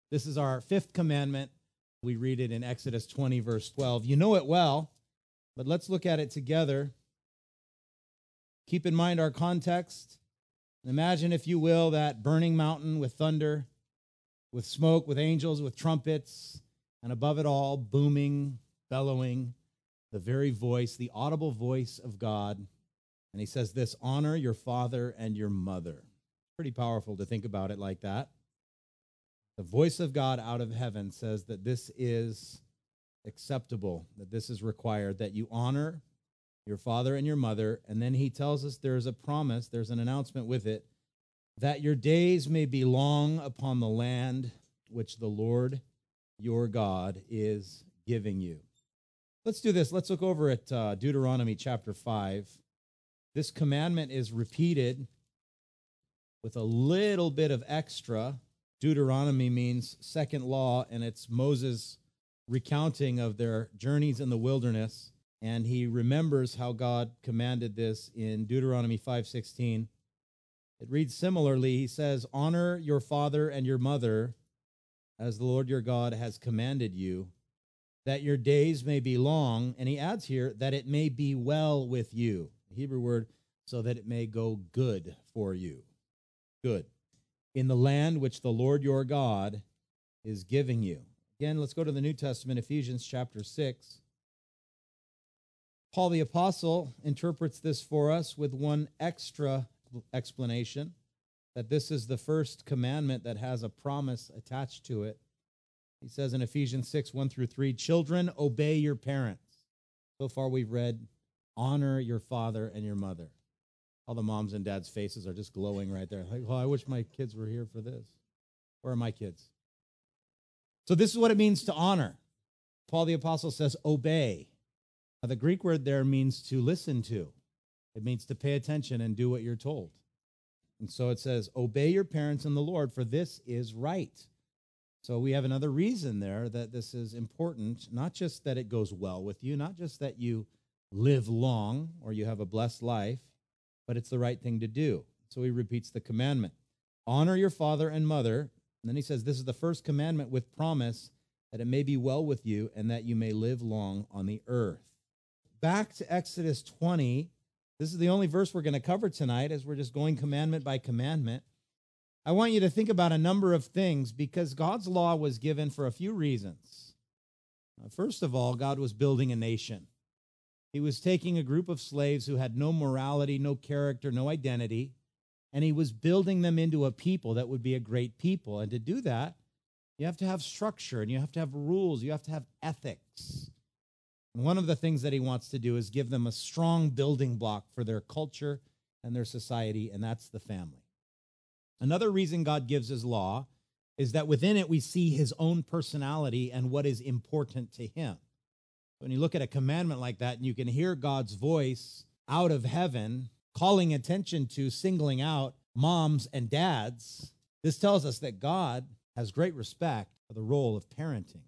This is our fifth commandment. We read it in Exodus 20, verse 12. You know it well, but let's look at it together. Keep in mind our context. Imagine, if you will, that burning mountain with thunder, with smoke, with angels, with trumpets, and above it all, booming, bellowing, the very voice, the audible voice of God. And he says this: honor your father and your mother. Pretty powerful to think about it like that. The voice of God out of heaven says that this is acceptable, that this is required, that you honor your father and your mother. And then he tells us there's a promise, there's an announcement with it, that your days may be long upon the land which the Lord your God is giving you. Let's do this. Let's look over at Deuteronomy chapter 5. This commandment is repeated with a little bit of extra. Deuteronomy means second law, and it's Moses' recounting of their journeys in the wilderness. And he remembers how God commanded this in Deuteronomy 5:16. It reads similarly. He says, honor your father and your mother as the Lord your God has commanded you, that your days may be long. And he adds here, that it may be well with you. The Hebrew word, so that it may go good for you. Good. In the land which the Lord your God is giving you. Again, let's go to the New Testament, Ephesians chapter 6. Paul the Apostle interprets this for us with one extra explanation, that this is the first commandment that has a promise attached to it. He says in Ephesians 6, 1-3, children, obey your parents. So far we've read, honor your father and your mother. All the moms and dads' faces are just glowing right there. Like, well, I wish my kids were here for this. Where are my kids? So this is what it means to honor. Paul the Apostle says, obey. Now, the Greek word there means to listen to. It means to pay attention and do what you're told. And so it says, obey your parents in the Lord, for this is right. So we have another reason there that this is important, not just that it goes well with you, not just that you live long or you have a blessed life, but it's the right thing to do. So he repeats the commandment. Honor your father and mother. And then he says, this is the first commandment with promise that it may be well with you and that you may live long on the earth. Back to Exodus 20. This is the only verse we're going to cover tonight as we're just going commandment by commandment. I want you to think about a number of things because God's law was given for a few reasons. First of all, God was building a nation. He was taking a group of slaves who had no morality, no character, no identity, and he was building them into a people that would be a great people. And to do that, you have to have structure, and you have to have rules, you have to have ethics. And one of the things that he wants to do is give them a strong building block for their culture and their society, and that's the family. Another reason God gives his law is that within it we see his own personality and what is important to him. When you look at a commandment like that and you can hear God's voice out of heaven calling attention to singling out moms and dads, this tells us that God has great respect for the role of parenting.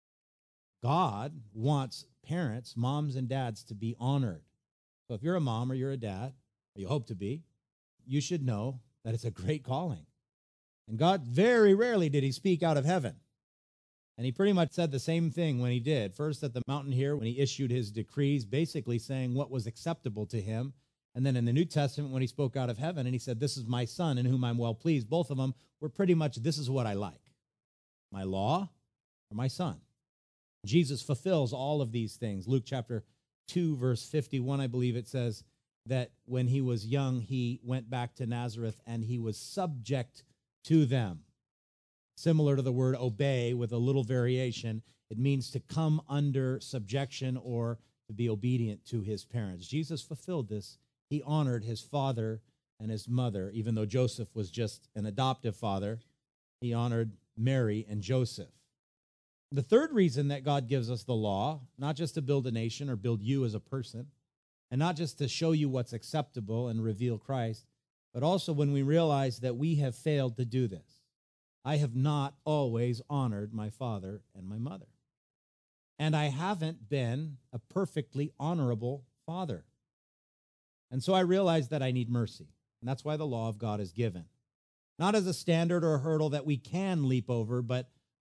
God wants parents, moms and dads, to be honored. So if you're a mom or you're a dad, or you hope to be, you should know that it's a great calling. And God, very rarely did he speak out of heaven. And he pretty much said the same thing when he did. First at the mountain here, when he issued his decrees, basically saying what was acceptable to him. And then in the New Testament, when he spoke out of heaven, and he said, this is my son in whom I'm well pleased. Both of them were pretty much, this is what I like. My law or my son. Jesus fulfills all of these things. Luke chapter 2, verse 51, I believe it says that when he was young, he went back to Nazareth and he was subject to them. Similar to the word obey with a little variation, it means to come under subjection or to be obedient to his parents. Jesus fulfilled this. He honored his father and his mother, even though Joseph was just an adoptive father. He honored Mary and Joseph. The third reason that God gives us the law, not just to build a nation or build you as a person, and not just to show you what's acceptable and reveal Christ, but also when we realize that we have failed to do this. I have not always honored my father and my mother. And I haven't been a perfectly honorable father. And so I realize that I need mercy. And that's why the law of God is given. Not as a standard or a hurdle that we can leap over, but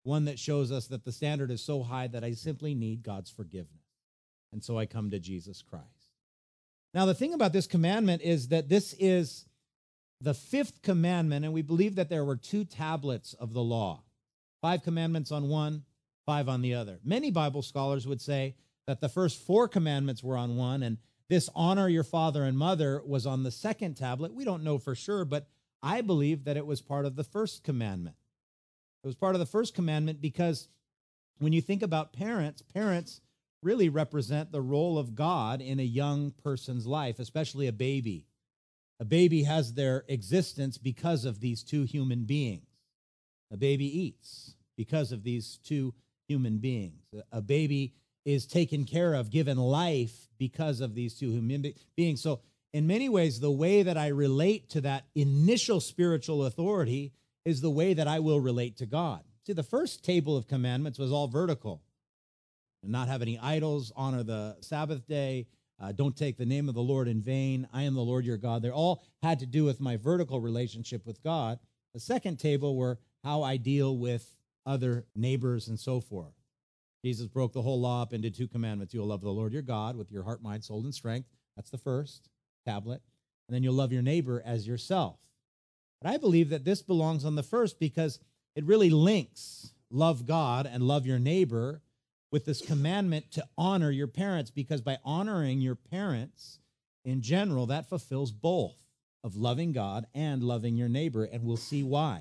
one that shows us that the standard is so high that I simply need God's forgiveness. And so I come to Jesus Christ. Now, the thing about this commandment is that this is the fifth commandment, and we believe that there were 2 tablets of the law, 5 commandments on one, 5 on the other. Many Bible scholars would say that the first 4 commandments were on one, and this honor your father and mother was on the second tablet. We don't know for sure, but I believe that it was part of the first commandment. It was part of the first commandment because when you think about parents, parents really represent the role of God in a young person's life, especially a baby. A baby has their existence because of these 2 human beings. A baby eats because of these 2 human beings. A baby is taken care of, given life because of these 2 human beings. So in many ways, the way that I relate to that initial spiritual authority is the way that I will relate to God. See, the first table of commandments was all vertical. Not have any idols, honor the Sabbath day, don't take the name of the Lord in vain, I am the Lord your God. They all had to do with my vertical relationship with God. The second table were how I deal with other neighbors and so forth. Jesus broke the whole law up into 2 commandments. You'll love the Lord your God with your heart, mind, soul, and strength. That's the first tablet. And then you'll love your neighbor as yourself. But I believe that this belongs on the first because it really links love God and love your neighbor with this commandment to honor your parents, because by honoring your parents in general, that fulfills both of loving God and loving your neighbor, and we'll see why.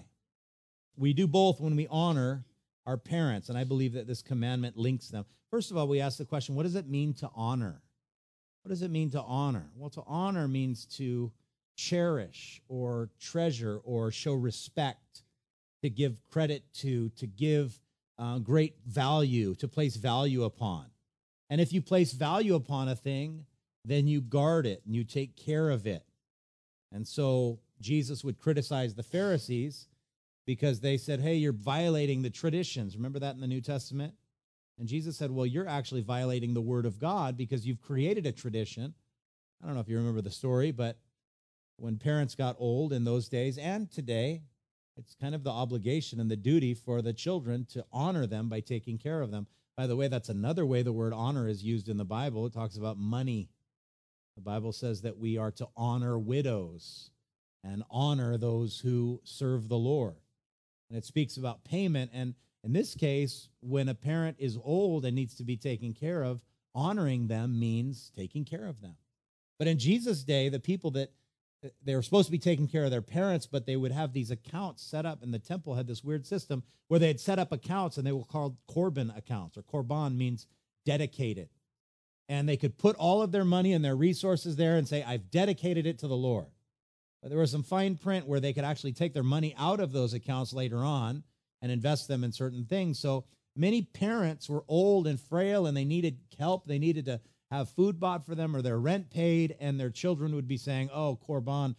We do both when we honor our parents, and I believe that this commandment links them. First of all, we ask the question, what does it mean to honor? What does it mean to honor? Well, to honor means to cherish or treasure or show respect, to give credit to give great value, to place value upon. And if you place value upon a thing, then you guard it and you take care of it. And so Jesus would criticize the Pharisees because they said, hey, you're violating the traditions. Remember that in the New Testament? And Jesus said, well, you're actually violating the word of God because you've created a tradition. I don't know if you remember the story, but when parents got old in those days and today, it's kind of the obligation and the duty for the children to honor them by taking care of them. By the way, that's another way the word honor is used in the Bible. It talks about money. The Bible says that we are to honor widows and honor those who serve the Lord. And it speaks about payment. And in this case, when a parent is old and needs to be taken care of, honoring them means taking care of them. But in Jesus' day, the people that they were supposed to be taking care of their parents, but they would have these accounts set up, and the temple had this weird system where they had set up accounts, and they were called Corban accounts, or Korban means dedicated. And they could put all of their money and their resources there and say, I've dedicated it to the Lord. But there was some fine print where they could actually take their money out of those accounts later on and invest them in certain things. So many parents were old and frail, and they needed help. They needed to have food bought for them or their rent paid, and their children would be saying, oh, Korban,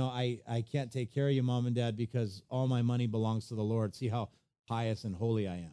I can't take care of you, Mom and Dad, because all my money belongs to the Lord. See how pious and holy I am.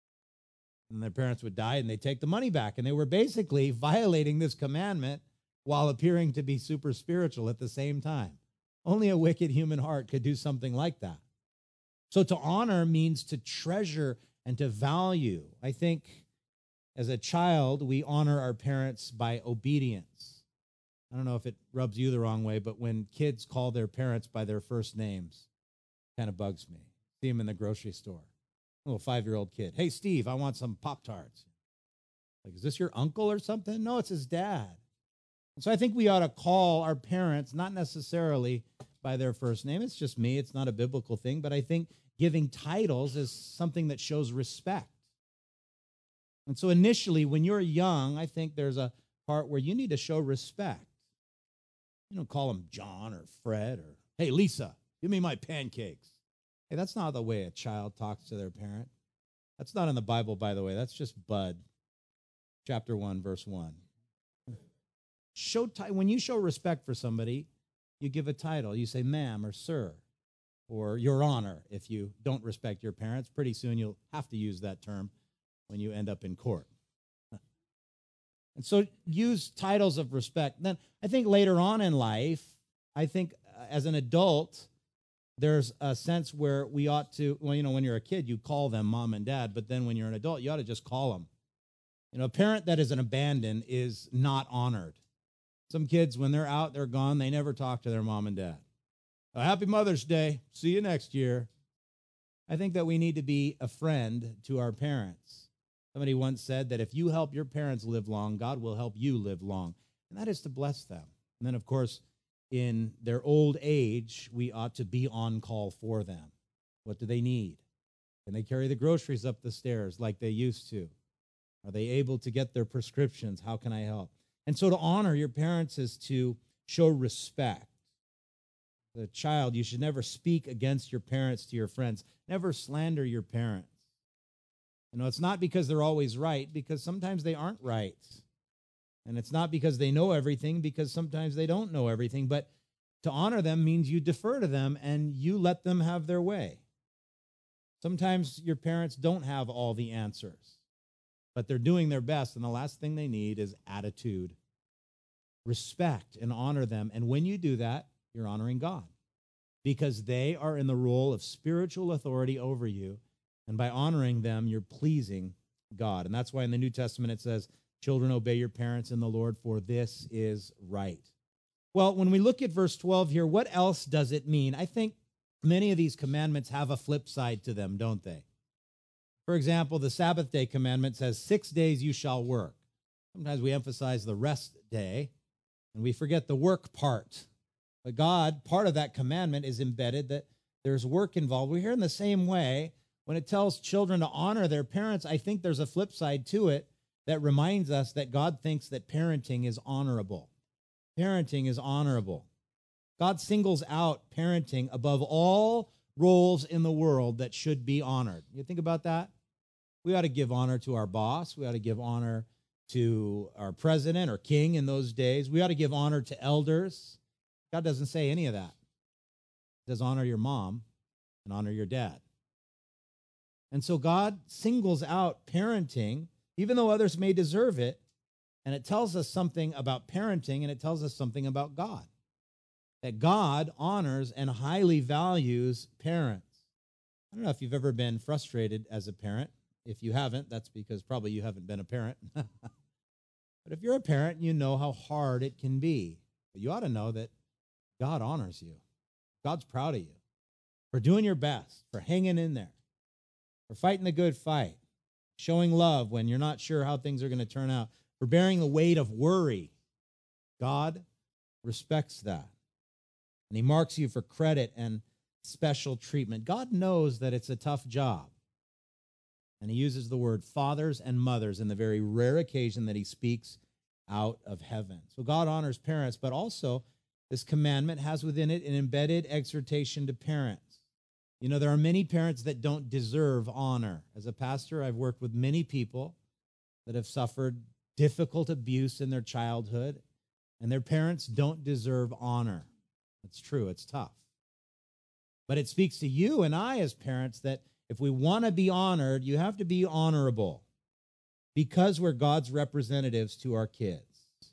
And their parents would die, and they'd take the money back, and they were basically violating this commandment while appearing to be super spiritual at the same time. Only a wicked human heart could do something like that. So to honor means to treasure and to value. I think as a child, we honor our parents by obedience. I don't know if it rubs you the wrong way, but when kids call their parents by their first names, it kind of bugs me. See them in the grocery store. A little 5-year-old kid. Hey, Steve, I want some Pop-Tarts. Like, is this your uncle or something? No, it's his dad. And so I think we ought to call our parents, not necessarily by their first name. It's just me. It's not a biblical thing, but I think giving titles is something that shows respect. And so initially, when you're young, I think there's a part where you need to show respect. You don't call them John or Fred or, hey, Lisa, give me my pancakes. Hey, that's not the way a child talks to their parent. That's not in the Bible, by the way. That's just Bud, chapter 1, verse 1. When you show respect for somebody, you give a title. You say ma'am or sir or your honor. If you don't respect your parents, pretty soon you'll have to use that term when you end up in court. And so use titles of respect. Then I think later on in life, I think as an adult, there's a sense where we ought to, well, when you're a kid, you call them mom and dad, but then when you're an adult, you ought to just call them. A parent that is an abandon is not honored. Some kids, when they're out, they're gone, they never talk to their mom and dad. Happy Mother's Day. See you next year. I think that we need to be a friend to our parents. Somebody once said that if you help your parents live long, God will help you live long. And that is to bless them. And then, of course, in their old age, we ought to be on call for them. What do they need? Can they carry the groceries up the stairs like they used to? Are they able to get their prescriptions? How can I help? And so to honor your parents is to show respect. The child, you should never speak against your parents to your friends. Never slander your parents. It's not because they're always right, because sometimes they aren't right. And it's not because they know everything, because sometimes they don't know everything. But to honor them means you defer to them and you let them have their way. Sometimes your parents don't have all the answers, but they're doing their best, and the last thing they need is attitude. Respect and honor them. And when you do that, you're honoring God, because they are in the role of spiritual authority over you. And by honoring them, you're pleasing God. And that's why in the New Testament it says, children, obey your parents in the Lord, for this is right. Well, when we look at verse 12 here, what else does it mean? I think many of these commandments have a flip side to them, don't they? For example, the Sabbath day commandment says 6 days you shall work. Sometimes we emphasize the rest day, and we forget the work part. But God, part of that commandment is embedded that there's work involved. We're here in the same way. When it tells children to honor their parents, I think there's a flip side to it that reminds us that God thinks that parenting is honorable. Parenting is honorable. God singles out parenting above all roles in the world that should be honored. You think about that? We ought to give honor to our boss. We ought to give honor to our president or king in those days. We ought to give honor to elders. God doesn't say any of that. He says honor your mom and honor your dad. And so God singles out parenting, even though others may deserve it, and it tells us something about parenting, and it tells us something about God, that God honors and highly values parents. I don't know if you've ever been frustrated as a parent. If you haven't, that's because probably you haven't been a parent. But if you're a parent, you know how hard it can be. But you ought to know that God honors you. God's proud of you for doing your best, for hanging in there, for fighting the good fight, showing love when you're not sure how things are going to turn out, for bearing the weight of worry. God respects that. And he marks you for credit and special treatment. God knows that it's a tough job. And he uses the word fathers and mothers in the very rare occasion that he speaks out of heaven. So God honors parents, but also this commandment has within it an embedded exhortation to parents. There are many parents that don't deserve honor. As a pastor, I've worked with many people that have suffered difficult abuse in their childhood, and their parents don't deserve honor. It's true, it's tough. But it speaks to you and I as parents that if we want to be honored, you have to be honorable because we're God's representatives to our kids.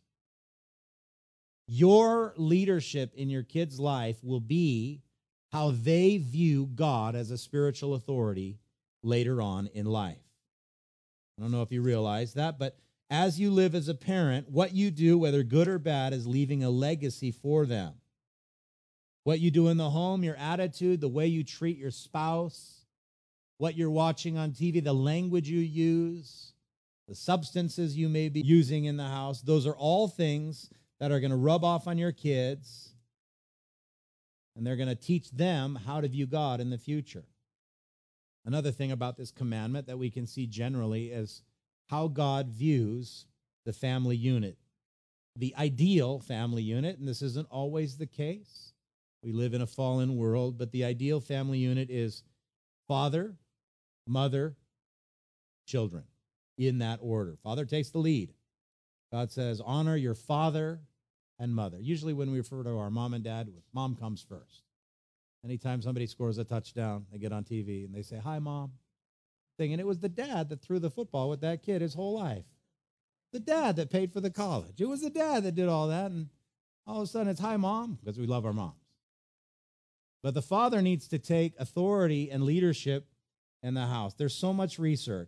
Your leadership in your kid's life will be how they view God as a spiritual authority later on in life. I don't know if you realize that, but as you live as a parent, what you do, whether good or bad, is leaving a legacy for them. What you do in the home, your attitude, the way you treat your spouse, what you're watching on TV, the language you use, the substances you may be using in the house, those are all things that are going to rub off on your kids, and they're going to teach them how to view God in the future. Another thing about this commandment that we can see generally is how God views the family unit. The ideal family unit, and this isn't always the case. We live in a fallen world, but the ideal family unit is father, mother, children, in that order. Father takes the lead. God says, honor your father and mother. Usually when we refer to our mom and dad, mom comes first. Anytime somebody scores a touchdown, they get on TV and they say, hi, Mom. Thinking it was the dad that threw the football with that kid his whole life. The dad that paid for the college. It was the dad that did all that. And all of a sudden it's, hi, Mom, because we love our moms. But the father needs to take authority and leadership in the house. There's so much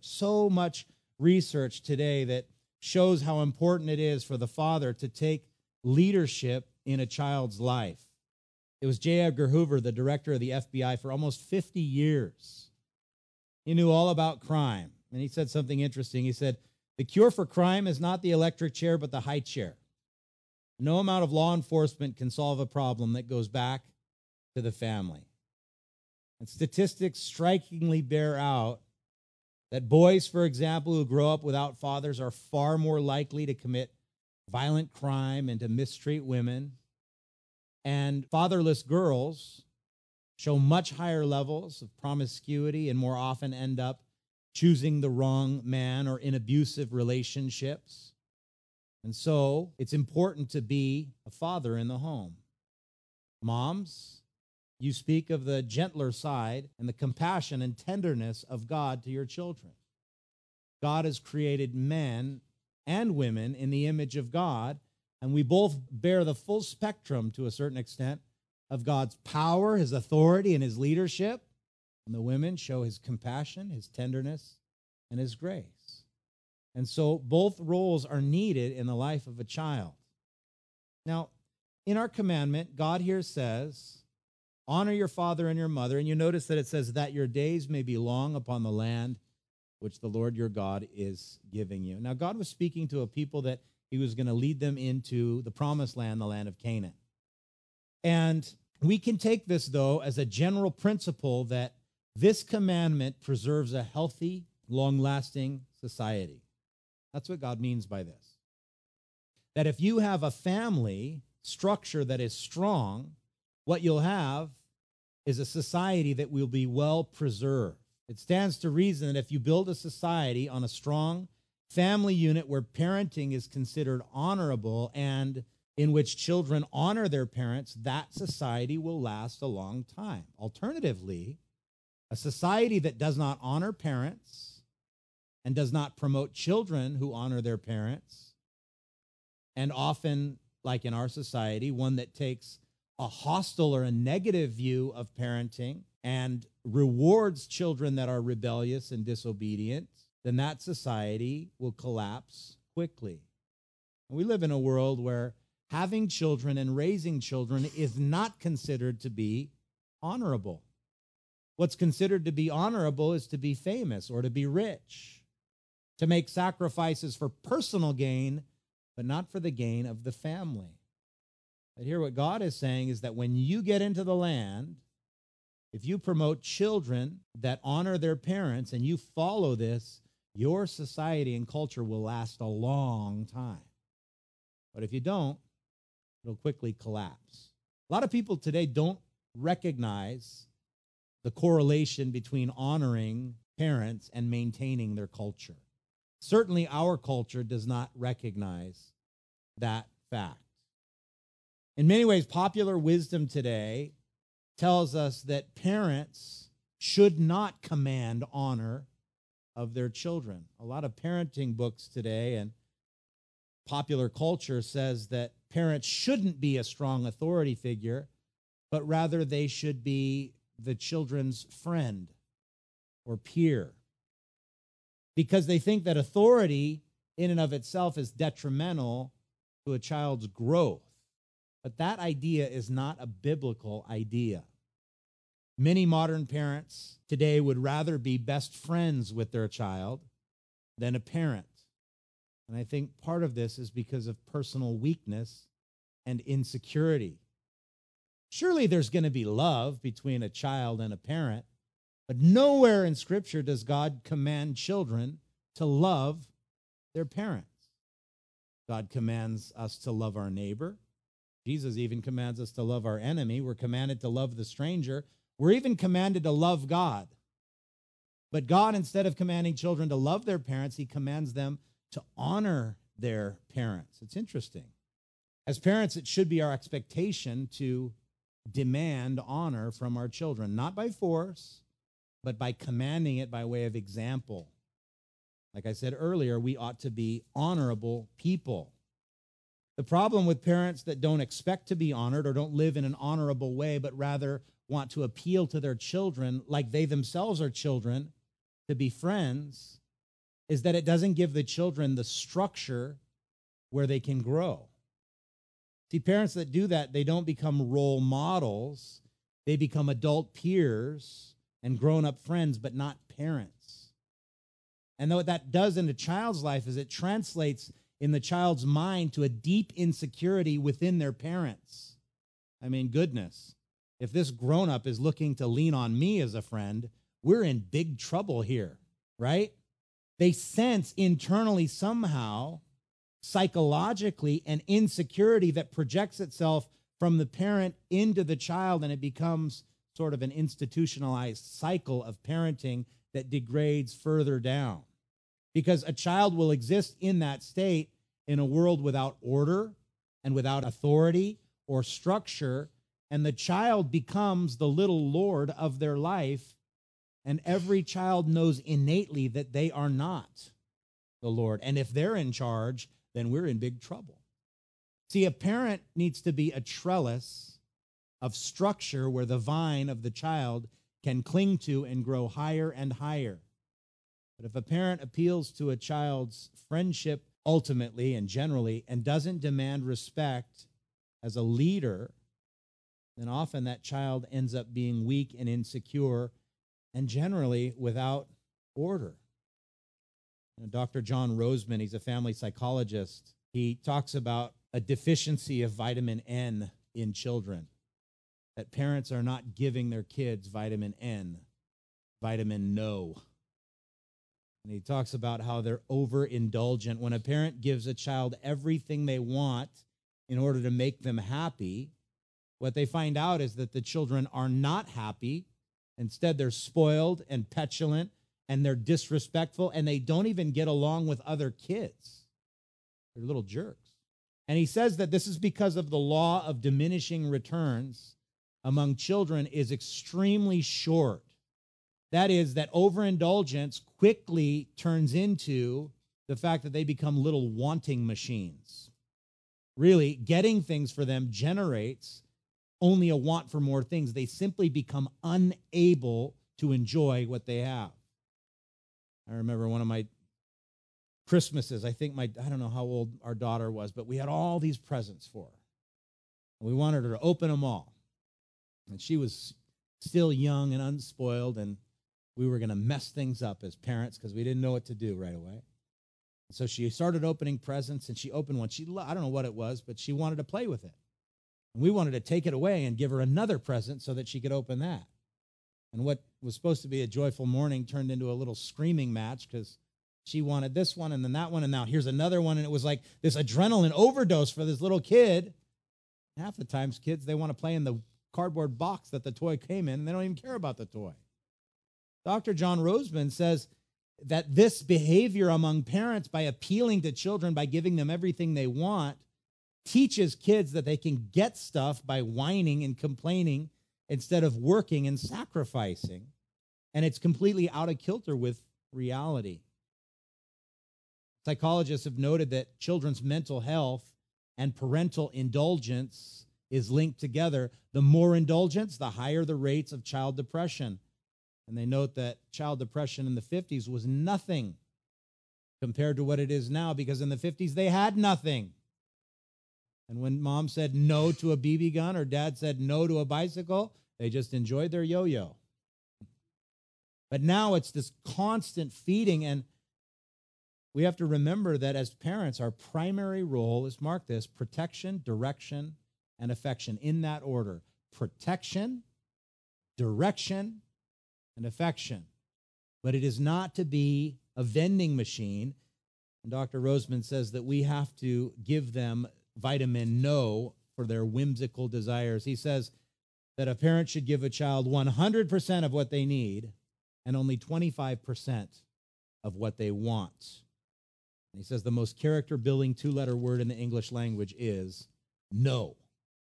research today that shows how important it is for the father to take leadership in a child's life. It was J. Edgar Hoover, the director of the FBI for almost 50 years. He knew all about crime. And he said something interesting. He said, the cure for crime is not the electric chair, but the high chair. No amount of law enforcement can solve a problem that goes back to the family. And statistics strikingly bear out that boys, for example, who grow up without fathers are far more likely to commit violent crime and to mistreat women. And fatherless girls show much higher levels of promiscuity and more often end up choosing the wrong man or in abusive relationships. And so it's important to be a father in the home. Moms, you speak of the gentler side and the compassion and tenderness of God to your children. God has created men and women in the image of God, and we both bear the full spectrum, to a certain extent, of God's power, his authority, and his leadership. And the women show his compassion, his tenderness, and his grace. And so both roles are needed in the life of a child. Now, in our commandment, God here says, honor your father and your mother. And you notice that it says that your days may be long upon the land which the Lord your God is giving you. Now, God was speaking to a people that he was going to lead them into the promised land, the land of Canaan. And we can take this, though, as a general principle that this commandment preserves a healthy, long-lasting society. That's what God means by this. That if you have a family structure that is strong, what you'll have is a society that will be well preserved. It stands to reason that if you build a society on a strong family unit where parenting is considered honorable and in which children honor their parents, that society will last a long time. Alternatively, a society that does not honor parents and does not promote children who honor their parents, and often, like in our society, one that takes a hostile or a negative view of parenting and rewards children that are rebellious and disobedient, then that society will collapse quickly. And we live in a world where having children and raising children is not considered to be honorable. What's considered to be honorable is to be famous or to be rich, to make sacrifices for personal gain, but not for the gain of the family. But here what God is saying is that when you get into the land, if you promote children that honor their parents and you follow this, your society and culture will last a long time. But if you don't, it'll quickly collapse. A lot of people today don't recognize the correlation between honoring parents and maintaining their culture. Certainly our culture does not recognize that fact. In many ways, popular wisdom today tells us that parents should not command honor of their children. A lot of parenting books today and popular culture says that parents shouldn't be a strong authority figure, but rather they should be the children's friend or peer, because they think that authority in and of itself is detrimental to a child's growth. But that idea is not a biblical idea. Many modern parents today would rather be best friends with their child than a parent. And I think part of this is because of personal weakness and insecurity. Surely there's going to be love between a child and a parent, but nowhere in Scripture does God command children to love their parents. God commands us to love our neighbor. Jesus even commands us to love our enemy. We're commanded to love the stranger. We're even commanded to love God. But God, instead of commanding children to love their parents, he commands them to honor their parents. It's interesting. As parents, it should be our expectation to demand honor from our children, not by force, but by commanding it by way of example. Like I said earlier, we ought to be honorable people. The problem with parents that don't expect to be honored or don't live in an honorable way, but rather want to appeal to their children like they themselves are children to be friends is that it doesn't give the children the structure where they can grow. See, parents that do that, they don't become role models. They become adult peers and grown-up friends, but not parents. And what that does in a child's life is it translates in the child's mind to a deep insecurity within their parents. I mean, goodness, if this grown-up is looking to lean on me as a friend, we're in big trouble here, right? They sense internally somehow, psychologically, an insecurity that projects itself from the parent into the child, and it becomes sort of an institutionalized cycle of parenting that degrades further down. Because a child will exist in that state in a world without order and without authority or structure, and the child becomes the little lord of their life, and every child knows innately that they are not the Lord. And if they're in charge, then we're in big trouble. See, a parent needs to be a trellis of structure where the vine of the child can cling to and grow higher and higher. But if a parent appeals to a child's friendship ultimately and generally and doesn't demand respect as a leader, then often that child ends up being weak and insecure and generally without order. Dr. John Roseman, he's a family psychologist. He talks about a deficiency of vitamin N in children, that parents are not giving their kids vitamin N, vitamin no. And he talks about how they're overindulgent. When a parent gives a child everything they want in order to make them happy, what they find out is that the children are not happy. Instead, they're spoiled and petulant, and they're disrespectful, and they don't even get along with other kids. They're little jerks. And he says that this is because of the law of diminishing returns among children is extremely short. That is, that overindulgence quickly turns into the fact that they become little wanting machines. Really, getting things for them generates only a want for more things. They simply become unable to enjoy what they have. I remember one of my Christmases, I don't know how old our daughter was, but we had all these presents for her. And we wanted her to open them all. And she was still young and unspoiled, and we were going to mess things up as parents because we didn't know what to do right away. And so she started opening presents, and she opened one. I don't know what it was, but she wanted to play with it. And we wanted to take it away and give her another present so that she could open that. And what was supposed to be a joyful morning turned into a little screaming match because she wanted this one and then that one, and now here's another one. And it was like this adrenaline overdose for this little kid. Half the times, kids, they want to play in the cardboard box that the toy came in, and they don't even care about the toy. Dr. John Roseman says that this behavior among parents, by appealing to children, by giving them everything they want, teaches kids that they can get stuff by whining and complaining instead of working and sacrificing. And it's completely out of kilter with reality. Psychologists have noted that children's mental health and parental indulgence is linked together. The more indulgence, the higher the rates of child depression. And they note that child depression in the 50s was nothing compared to what it is now, because in the 50s they had nothing. And when mom said no to a BB gun or dad said no to a bicycle, they just enjoyed their yo-yo. But now it's this constant feeding, and we have to remember that as parents, our primary role is, mark this, protection, direction, and affection, in that order. Protection, direction, and affection. But it is not to be a vending machine. And Dr. Roseman says that we have to give them vitamin no for their whimsical desires. He says that a parent should give a child 100% of what they need and only 25% of what they want. And he says the most character-building two-letter word in the English language is no.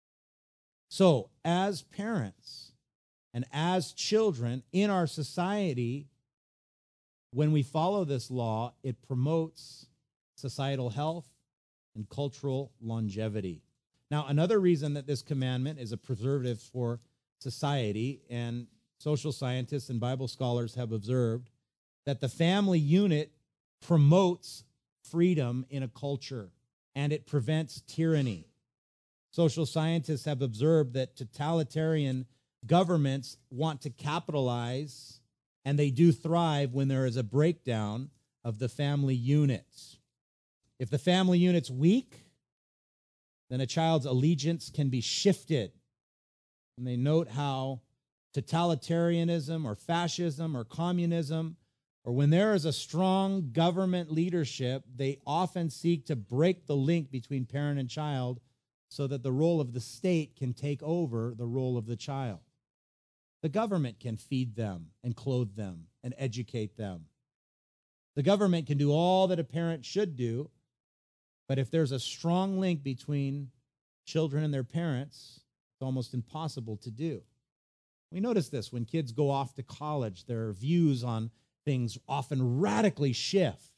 So, as parents and as children in our society, when we follow this law, it promotes societal health and cultural longevity. Now, another reason that this commandment is a preservative for society, and social scientists and Bible scholars have observed that the family unit promotes freedom in a culture, and it prevents tyranny. Social scientists have observed that totalitarian governments want to capitalize, and they do thrive when there is a breakdown of the family units. If the family unit's weak, then a child's allegiance can be shifted. And they note how totalitarianism or fascism or communism, or when there is a strong government leadership, they often seek to break the link between parent and child so that the role of the state can take over the role of the child. The government can feed them and clothe them and educate them. The government can do all that a parent should do, but if there's a strong link between children and their parents, it's almost impossible to do. We notice this when kids go off to college, their views on things often radically shift.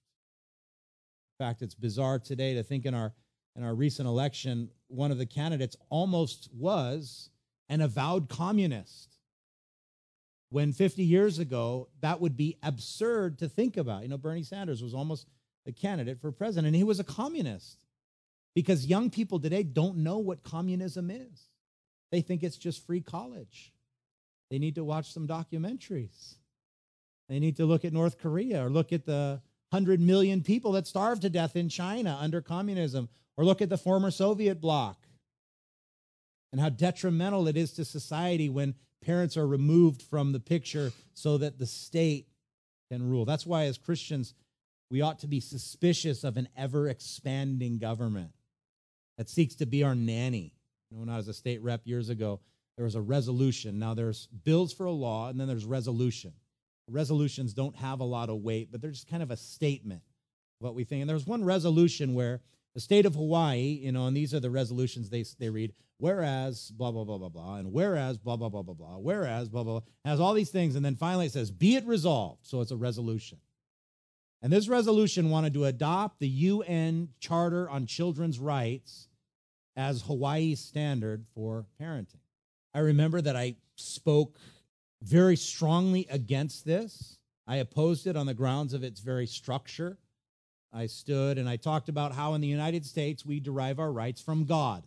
In fact, it's bizarre today to think in our recent election, one of the candidates almost was an avowed communist. When 50 years ago, that would be absurd to think about. Bernie Sanders was almost a candidate for president, and he was a communist because young people today don't know what communism is. They think it's just free college. They need to watch some documentaries. They need to look at North Korea or look at the 100 million people that starved to death in China under communism, or look at the former Soviet bloc and how detrimental it is to society when parents are removed from the picture so that the state can rule. That's why as Christians, we ought to be suspicious of an ever-expanding government that seeks to be our nanny. When I was a state rep years ago, there was a resolution. Now there's bills for a law, and then there's resolution. Resolutions don't have a lot of weight, but they're just kind of a statement of what we think. And there was one resolution where the state of Hawaii, and these are the resolutions they read, whereas blah, blah, blah, blah, blah, and whereas blah, blah, blah, blah, blah, whereas blah, blah, blah, has all these things, and then finally it says, be it resolved. So it's a resolution. And this resolution wanted to adopt the UN Charter on Children's Rights as Hawaii's standard for parenting. I remember that I spoke very strongly against this. I opposed it on the grounds of its very structure. I stood and I talked about how in the United States we derive our rights from God.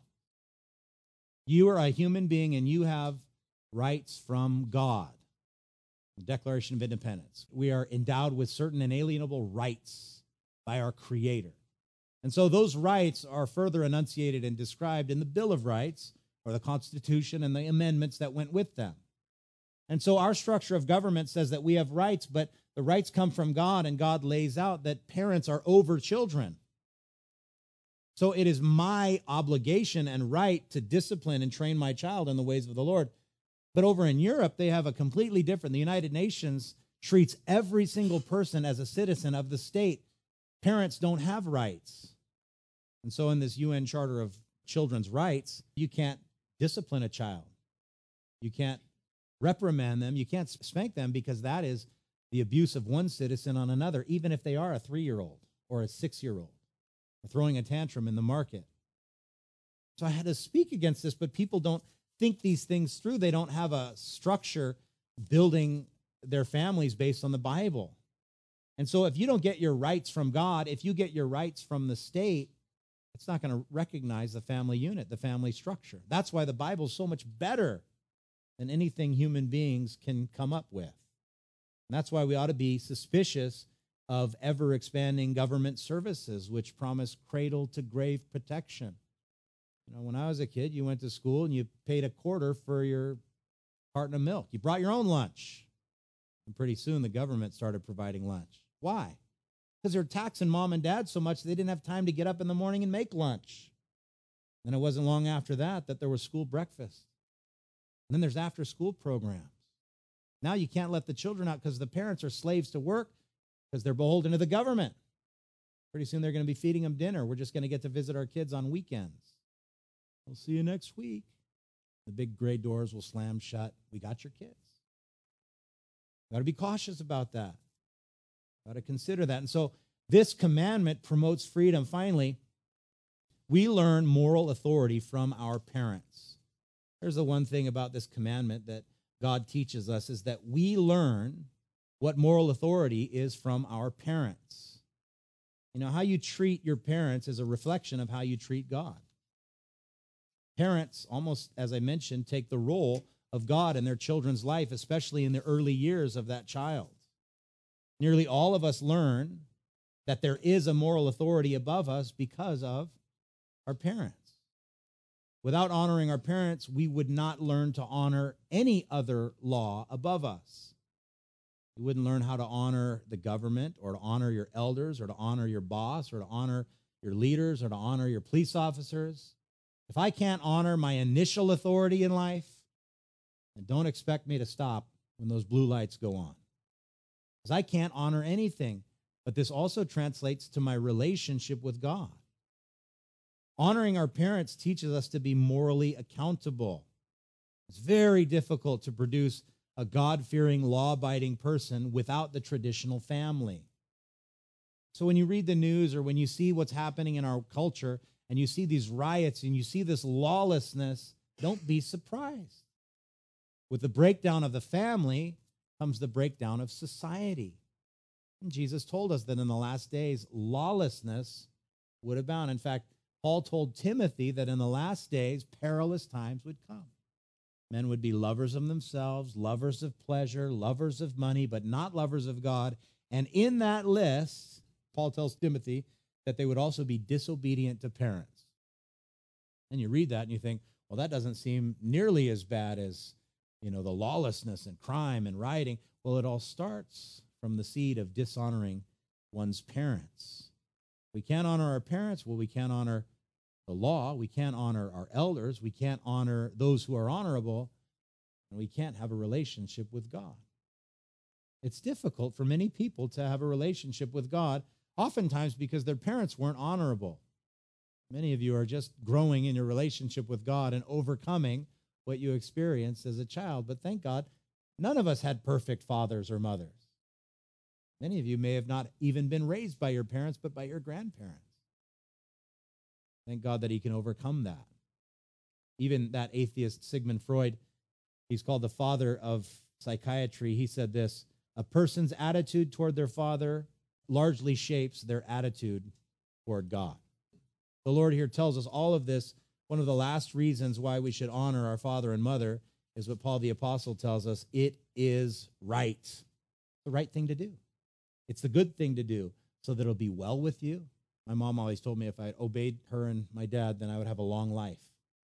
You are a human being and you have rights from God. The Declaration of Independence. We are endowed with certain inalienable rights by our Creator. And so those rights are further enunciated and described in the Bill of Rights, or the Constitution and the amendments that went with them. And so our structure of government says that we have rights, but the rights come from God, and God lays out that parents are over children. So it is my obligation and right to discipline and train my child in the ways of the Lord. But over in Europe, they have a completely different. The United Nations treats every single person as a citizen of the state. Parents don't have rights. And so in this UN Charter of Children's Rights, you can't discipline a child. You can't reprimand them. You can't spank them, because that is the abuse of one citizen on another, even if they are a 3-year-old or a 6-year-old, or throwing a tantrum in the market. So I had to speak against this, but people don't think these things through. They don't have a structure building their families based on the Bible. And so if you don't get your rights from God, if you get your rights from the state, it's not going to recognize the family unit, the family structure. That's why the Bible is so much better than anything human beings can come up with. And that's why we ought to be suspicious of ever-expanding government services, which promise cradle-to-grave protection. When I was a kid, you went to school and you paid a quarter for your carton of milk. You brought your own lunch. And pretty soon the government started providing lunch. Why? Because they're taxing mom and dad so much they didn't have time to get up in the morning and make lunch. And it wasn't long after that there was school breakfast. And then there's after-school programs. Now you can't let the children out because the parents are slaves to work because they're beholden to the government. Pretty soon they're going to be feeding them dinner. We're just going to get to visit our kids on weekends. We'll see you next week. The big gray doors will slam shut. We got your kids. Got to be cautious about that. Got to consider that. And so this commandment promotes freedom. Finally, we learn moral authority from our parents. Here's the one thing about this commandment that God teaches us is that we learn what moral authority is from our parents. You know, how you treat your parents is a reflection of how you treat God. Parents, almost as I mentioned, take the role of God in their children's life, especially in the early years of that child. Nearly all of us learn that there is a moral authority above us because of our parents. Without honoring our parents, we would not learn to honor any other law above us. You wouldn't learn how to honor the government or to honor your elders or to honor your boss or to honor your leaders or to honor your police officers. If I can't honor my initial authority in life, then don't expect me to stop when those blue lights go on. Because I can't honor anything. But this also translates to my relationship with God. Honoring our parents teaches us to be morally accountable. It's very difficult to produce a God-fearing, law-abiding person without the traditional family. So when you read the news or when you see what's happening in our culture and you see these riots and you see this lawlessness, don't be surprised. With the breakdown of the family comes the breakdown of society. And Jesus told us that in the last days, lawlessness would abound. In fact, Paul told Timothy that in the last days, perilous times would come. Men would be lovers of themselves, lovers of pleasure, lovers of money, but not lovers of God. And in that list, Paul tells Timothy that they would also be disobedient to parents. And you read that and you think, well, that doesn't seem nearly as bad as, the lawlessness and crime and rioting. Well, it all starts from the seed of dishonoring one's parents. We can't honor our parents. Well, we can't honor the law. We can't honor our elders. We can't honor those who are honorable. And we can't have a relationship with God. It's difficult for many people to have a relationship with God, oftentimes because their parents weren't honorable. Many of you are just growing in your relationship with God and overcoming what you experienced as a child. But thank God, none of us had perfect fathers or mothers. Many of you may have not even been raised by your parents, but by your grandparents. Thank God that he can overcome that. Even that atheist Sigmund Freud, he's called the father of psychiatry. He said this: a person's attitude toward their father largely shapes their attitude toward God. The Lord here tells us all of this. One of the last reasons why we should honor our father and mother is what Paul the Apostle tells us: it is right. It's the right thing to do. It's the good thing to do so that it'll be well with you. My mom always told me if I obeyed her and my dad, then I would have a long life.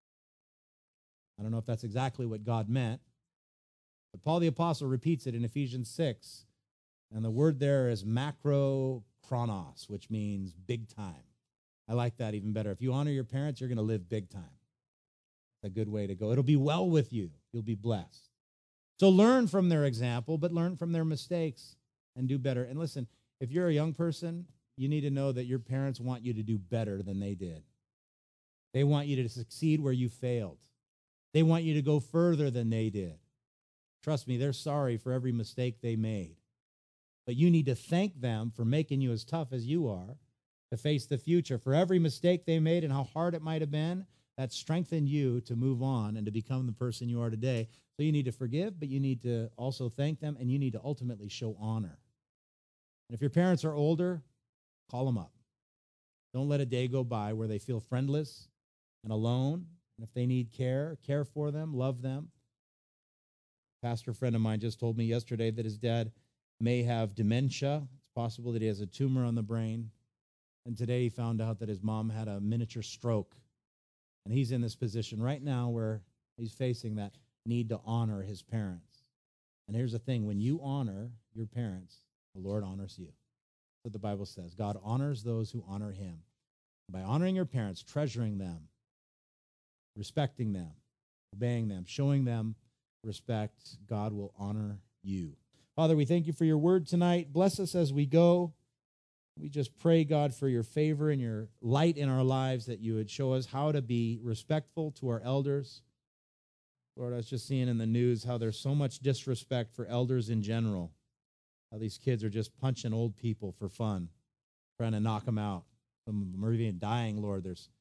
I don't know if that's exactly what God meant, but Paul the Apostle repeats it in Ephesians 6, and the word there is macrochronos, which means big time. I like that even better. If you honor your parents, you're going to live big time. It's a good way to go. It'll be well with you. You'll be blessed. So learn from their example, but learn from their mistakes and do better. And listen, if you're a young person, you need to know that your parents want you to do better than they did. They want you to succeed where you failed. They want you to go further than they did. Trust me, they're sorry for every mistake they made. But you need to thank them for making you as tough as you are to face the future. For every mistake they made and how hard it might have been, that strengthened you to move on and to become the person you are today. So you need to forgive, but you need to also thank them, and you need to ultimately show honor. And if your parents are older, call them up. Don't let a day go by where they feel friendless and alone. And if they need care for them, love them. A pastor friend of mine just told me yesterday that his dad may have dementia. It's possible that he has a tumor on the brain. And today he found out that his mom had a miniature stroke. And he's in this position right now where he's facing that need to honor his parents. And here's the thing: when you honor your parents, the Lord honors you. That's what the Bible says. God honors those who honor him. By honoring your parents, treasuring them, respecting them, obeying them, showing them respect, God will honor you. Father, we thank you for your word tonight. Bless us as we go. We just pray, God, for your favor and your light in our lives, that you would show us how to be respectful to our elders. Lord, I was just seeing in the news how there's so much disrespect for elders in general, how these kids are just punching old people for fun, trying to knock them out. Some of them are even dying, Lord. There's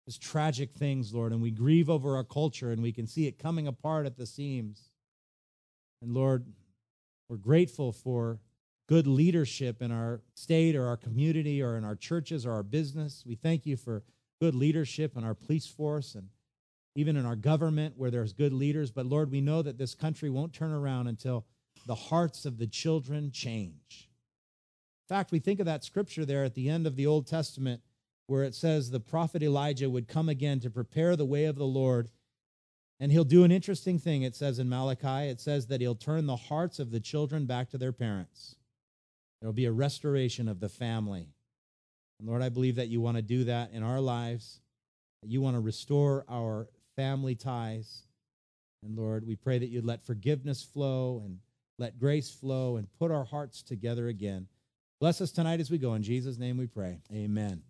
Just tragic things, Lord, and we grieve over our culture, and we can see it coming apart at the seams. And Lord, we're grateful for good leadership in our state or our community or in our churches or our business. We thank you for good leadership in our police force and even in our government where there's good leaders. But Lord, we know that this country won't turn around until the hearts of the children change. In fact, we think of that scripture there at the end of the Old Testament where it says the prophet Elijah would come again to prepare the way of the Lord. And he'll do an interesting thing, it says in Malachi. It says that he'll turn the hearts of the children back to their parents. There'll be a restoration of the family. And Lord, I believe that you want to do that in our lives, that you want to restore our family ties. And Lord, we pray that you'd let forgiveness flow and let grace flow and put our hearts together again. Bless us tonight as we go. In Jesus' name we pray. Amen.